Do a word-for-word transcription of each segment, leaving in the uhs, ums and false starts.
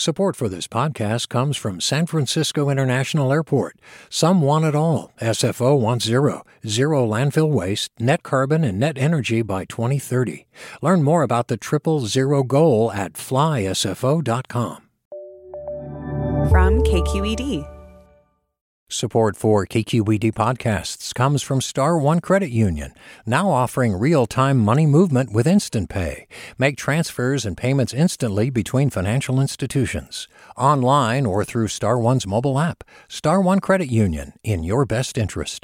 Support for this podcast comes from San Francisco International Airport. Some want it all. S F O wants zero. Zero landfill waste, net carbon, and net energy by twenty thirty. Learn more about the triple zero goal at fly S F O dot com. From K Q E D. Support for K Q E D podcasts comes from Star One Credit Union, now offering real-time money movement with Instant Pay. Make transfers and payments instantly between financial institutions, online or through Star One's mobile app. Star One Credit Union, in your best interest.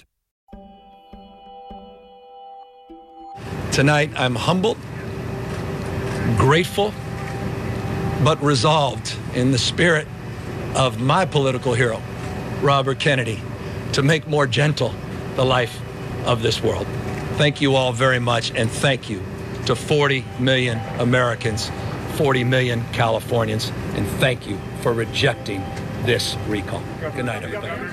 Tonight, I'm humbled, grateful, but resolved in the spirit of my political hero, Robert Kennedy, to make more gentle the life of this world. Thank you all very much, and thank you to forty million Americans, forty million Californians, and thank you for rejecting this recall. Good night, everybody.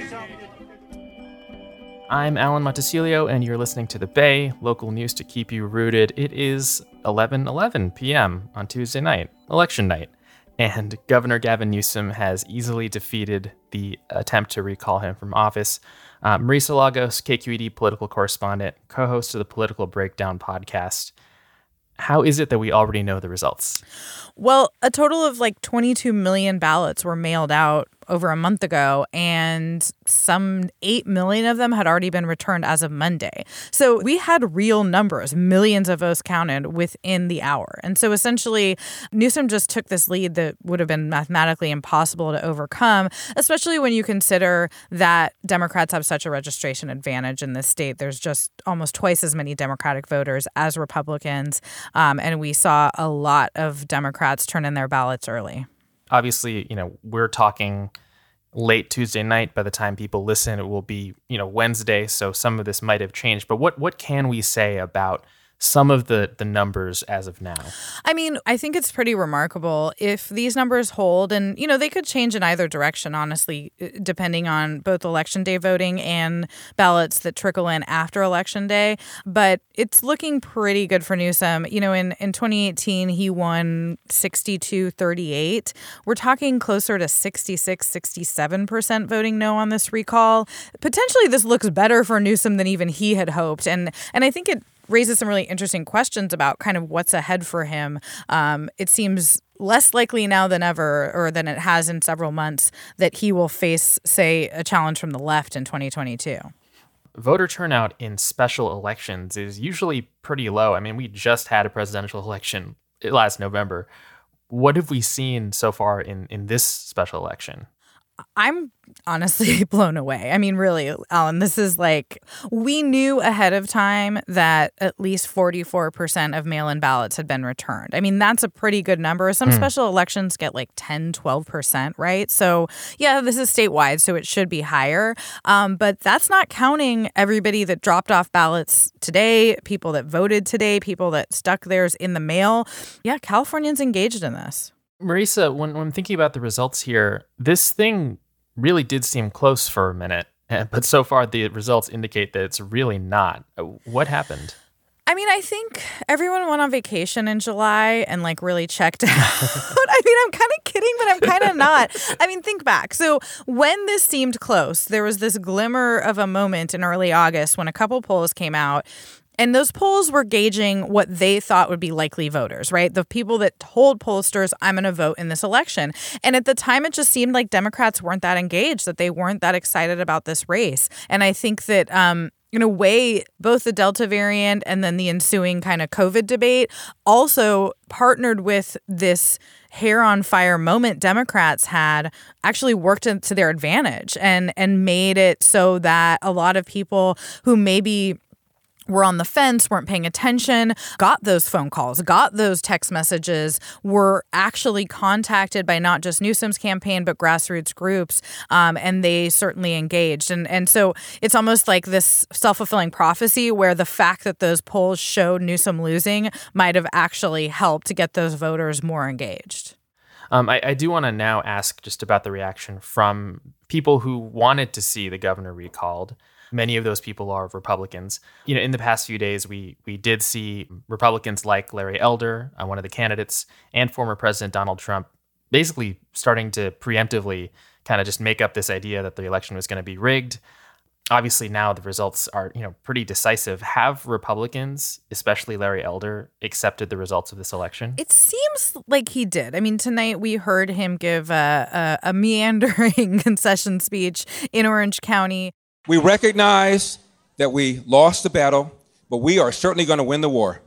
I'm Alan Montecillo, and you're listening to The Bay, local news to keep you rooted. It is eleven eleven p.m. on Tuesday night, election night. And Governor Gavin Newsom has easily defeated the attempt to recall him from office. Uh, Marisa Lagos, K Q E D political correspondent, co-host of the Political Breakdown podcast. How is it that we already know the results? Well, a total of like twenty-two million ballots were mailed out over a month ago, and some eight million of them had already been returned as of Monday. So we had real numbers, millions of votes counted within the hour. And so essentially, Newsom just took this lead that would have been mathematically impossible to overcome, especially when you consider that Democrats have such a registration advantage in this state. There's just almost twice as many Democratic voters as Republicans, um, and we saw a lot of Democrats turn in their ballots early. Obviously, you know, we're talking late Tuesday night. By the time people listen, it will be, you know, Wednesday. So some of this might have changed. But what what can we say about some of the, the numbers as of now? I mean, I think it's pretty remarkable if these numbers hold. And, you know, they could change in either direction, honestly, depending on both Election Day voting and ballots that trickle in after Election Day. But it's looking pretty good for Newsom. You know, in, in twenty eighteen, he won sixty-two thirty-eight. We're talking closer to sixty-six, sixty-seven percent voting no on this recall. Potentially, this looks better for Newsom than even he had hoped. And, and I think it raises some really interesting questions about kind of what's ahead for him. Um, it seems less likely now than ever, or than it has in several months, that he will face, say, a challenge from the left in twenty twenty-two. Voter turnout in special elections is usually pretty low. I mean, we just had a presidential election last November. What have we seen so far in, in this special election? I'm honestly blown away. I mean, really, Alan, this is like, we knew ahead of time that at least forty-four percent of mail-in ballots had been returned. I mean, that's a pretty good number. Some mm. special elections get like ten, twelve percent, right? So, yeah, this is statewide, so it should be higher. Um, but that's not counting everybody that dropped off ballots today, people that voted today, people that stuck theirs in the mail. Yeah, Californians engaged in this. Marisa, when, when I'm thinking about the results here, this thing really did seem close for a minute, but so far the results indicate that it's really not. What happened? I mean, I think everyone went on vacation in July and like really checked out. I mean, I'm kind of kidding, but I'm kind of not. I mean, think back. So when this seemed close, there was this glimmer of a moment in early August when a couple polls came out. And those polls were gauging what they thought would be likely voters, right? The people that told pollsters, I'm going to vote in this election. And at the time, it just seemed like Democrats weren't that engaged, that they weren't that excited about this race. And I think that, um, in a way, both the Delta variant and then the ensuing kind of COVID debate also partnered with this hair on fire moment Democrats had, actually worked to their advantage and, and made it so that a lot of people who maybe were on the fence, weren't paying attention, got those phone calls, got those text messages, were actually contacted by not just Newsom's campaign, but grassroots groups, um, and they certainly engaged. And and so it's almost like this self-fulfilling prophecy where the fact that those polls showed Newsom losing might have actually helped to get those voters more engaged. Um, I, I do want to now ask just about the reaction from people who wanted to see the governor recalled. Many of those people are Republicans. You know, in the past few days, we we did see Republicans like Larry Elder, uh, one of the candidates, and former President Donald Trump basically starting to preemptively kind of just make up this idea that the election was going to be rigged. Obviously, now the results are, you know, pretty decisive. Have Republicans, especially Larry Elder, accepted the results of this election? It seems like he did. I mean, tonight we heard him give a, a, a meandering concession speech in Orange County. We recognize that we lost the battle, but we are certainly going to win the war.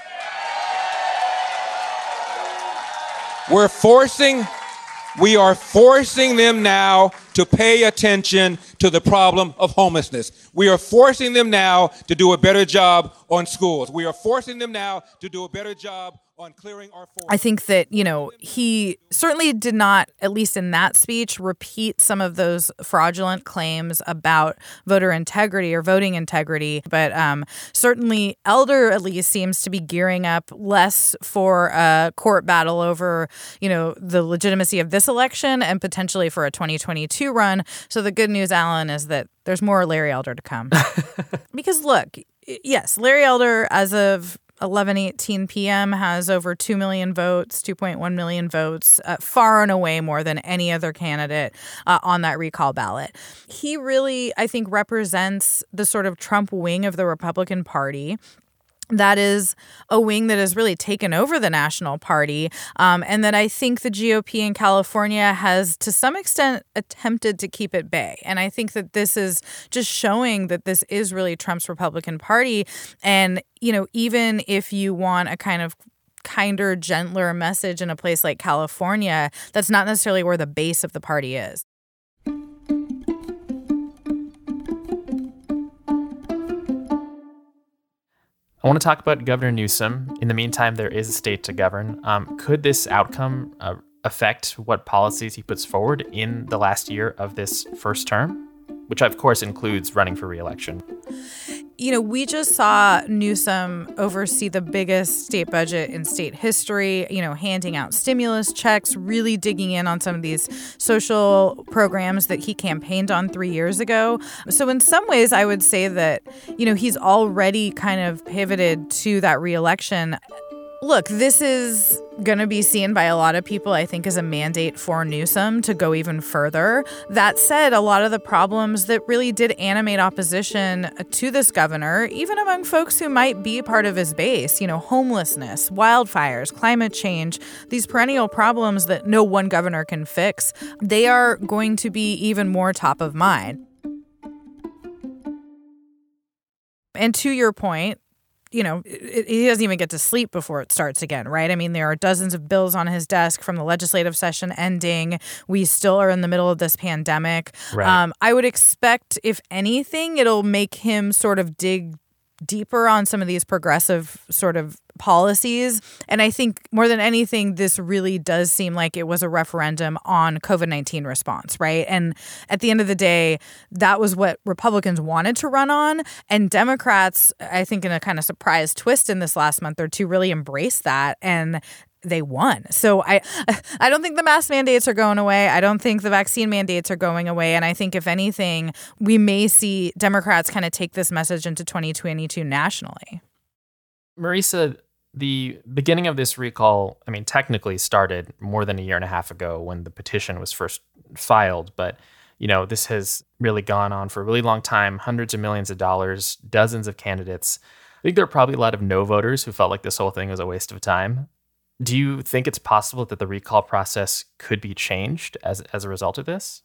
We're forcing, we are forcing them now to pay attention to the problem of homelessness. We are forcing them now to do a better job on schools. We are forcing them now to do a better job on clearing our forests. I think that, you know, he certainly did not, at least in that speech, repeat some of those fraudulent claims about voter integrity or voting integrity. But um, certainly Elder at least seems to be gearing up less for a court battle over, you know, the legitimacy of this election and potentially for a twenty twenty-two run. So the good news, Alan, is that there's more Larry Elder to come. Because look, yes, Larry Elder, as of eleven eighteen p.m. has over two million votes, two point one million votes, uh, far and away more than any other candidate uh, on that recall ballot. He really, I think, represents the sort of Trump wing of the Republican Party. That is a wing that has really taken over the national party, um, and that I think the G O P in California has, to some extent, attempted to keep at bay. And I think that this is just showing that this is really Trump's Republican Party. And, you know, even if you want a kind of kinder, gentler message in a place like California, that's not necessarily where the base of the party is. I want to talk about Governor Newsom. In the meantime, there is a state to govern. Um, could this outcome uh, affect what policies he puts forward in the last year of this first term, which of course includes running for re-election? You know, we just saw Newsom oversee the biggest state budget in state history, you know, handing out stimulus checks, really digging in on some of these social programs that he campaigned on three years ago. So in some ways, I would say that, you know, he's already kind of pivoted to that reelection. Look, this is going to be seen by a lot of people, I think, as a mandate for Newsom to go even further. That said, a lot of the problems that really did animate opposition to this governor, even among folks who might be part of his base, you know, homelessness, wildfires, climate change, these perennial problems that no one governor can fix, they are going to be even more top of mind. And to your point, you know, it, he doesn't even get to sleep before it starts again, right? I mean, there are dozens of bills on his desk from the legislative session ending. We still are in the middle of this pandemic. Right. Um, I would expect, if anything, it'll make him sort of dig deeper on some of these progressive sort of policies. And I think more than anything, this really does seem like it was a referendum on covid nineteen response, right? And at the end of the day, that was what Republicans wanted to run on. And Democrats, I think in a kind of surprise twist in this last month or two, really embraced that. And they won. So I I don't think the mask mandates are going away. I don't think the vaccine mandates are going away. And I think, if anything, we may see Democrats kind of take this message into twenty twenty-two nationally. Marisa, the beginning of this recall, I mean, technically started more than a year and a half ago when the petition was first filed. But, you know, this has really gone on for a really long time, hundreds of millions of dollars, dozens of candidates. I think there are probably a lot of no voters who felt like this whole thing was a waste of time. Do you think it's possible that the recall process could be changed as as a result of this?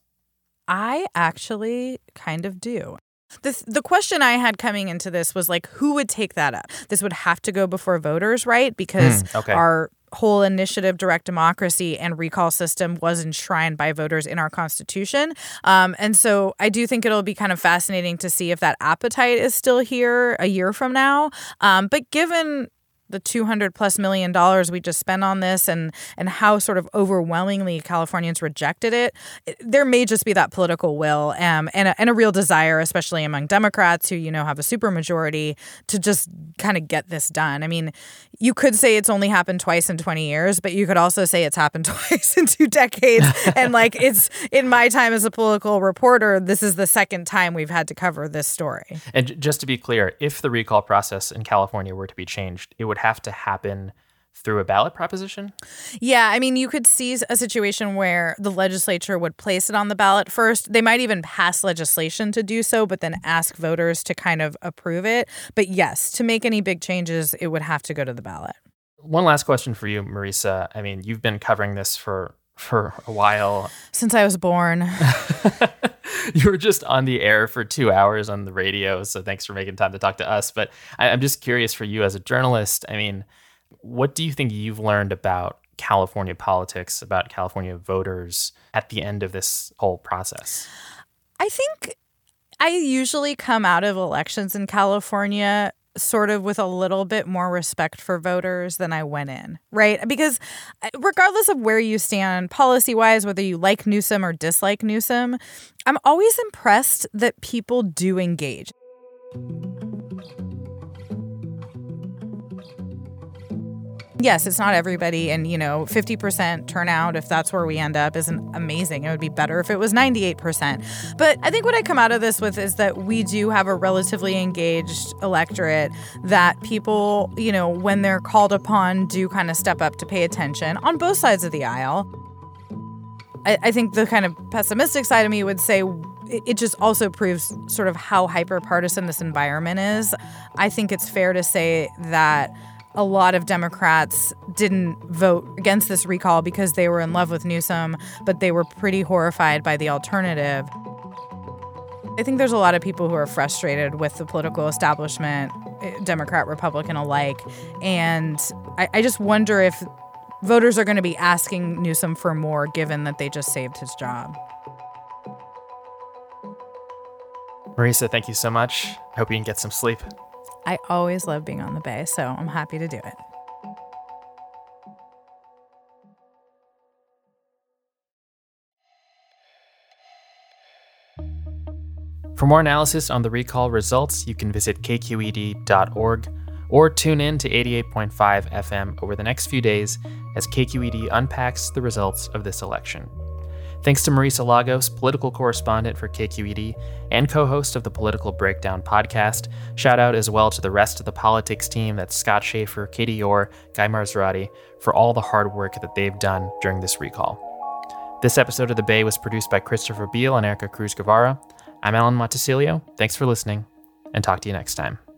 I actually kind of do. The, the question I had coming into this was, like, who would take that up? This would have to go before voters, right? Because mm, okay. our whole initiative, direct democracy, and recall system was enshrined by voters in our Constitution. Um, and so I do think it'll be kind of fascinating to see if that appetite is still here a year from now. Um, but given the two hundred plus million dollars we just spent on this and and how sort of overwhelmingly Californians rejected it, there may just be that political will um, and, a, and a real desire, especially among Democrats who, you know, have a supermajority, to just kind of get this done. I mean, you could say it's only happened twice in twenty years, but you could also say it's happened twice in two decades. And like, it's in my time as a political reporter, this is the second time we've had to cover this story. And just to be clear, if the recall process in California were to be changed, it would have to happen through a ballot proposition? Yeah, I mean, you could see a situation where the legislature would place it on the ballot first. They might even pass legislation to do so, but then ask voters to kind of approve it. But yes, to make any big changes, it would have to go to the ballot. One last question for you, Marisa. I mean, you've been covering this for for a while. Since I was born. You were just on the air for two hours on the radio, so thanks for making time to talk to us. But I, I'm just curious for you as a journalist, I mean, what do you think you've learned about California politics, about California voters at the end of this whole process? I think I usually come out of elections in California sort of with a little bit more respect for voters than I went in, right? Because regardless of where you stand policy-wise, whether you like Newsom or dislike Newsom, I'm always impressed that people do engage. Yes, it's not everybody, and, you know, fifty percent turnout, if that's where we end up, isn't amazing. It would be better if it was ninety-eight percent. But I think what I come out of this with is that we do have a relatively engaged electorate, that people, you know, when they're called upon, do kind of step up to pay attention on both sides of the aisle. I, I think the kind of pessimistic side of me would say it just also proves sort of how hyper-partisan this environment is. I think it's fair to say that a lot of Democrats didn't vote against this recall because they were in love with Newsom, but they were pretty horrified by the alternative. I think there's a lot of people who are frustrated with the political establishment, Democrat, Republican alike, and I, I just wonder if voters are going to be asking Newsom for more, given that they just saved his job. Marisa, thank you so much. I hope you can get some sleep. I always love being on the Bay, so I'm happy to do it. For more analysis on the recall results, you can visit k q e d dot org or tune in to eighty-eight point five F M over the next few days as K Q E D unpacks the results of this election. Thanks to Marisa Lagos, political correspondent for K Q E D and co-host of the Political Breakdown podcast. Shout out as well to the rest of the politics team, that's Scott Schaefer, Katie Orr, Guy Marzorati, for all the hard work that they've done during this recall. This episode of The Bay was produced by Christopher Beal and Erica Cruz Guevara. I'm Alan Montecillo. Thanks for listening, and talk to you next time.